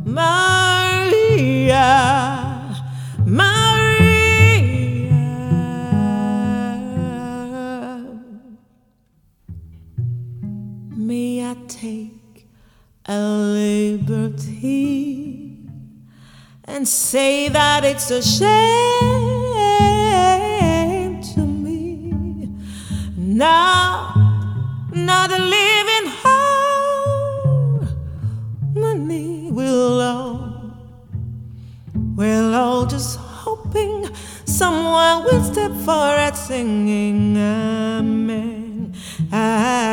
Maria, Maria. May I take a liberty and say that it's a shame to me now, not a living harmony. We're all just hoping someone will step forward singing amen.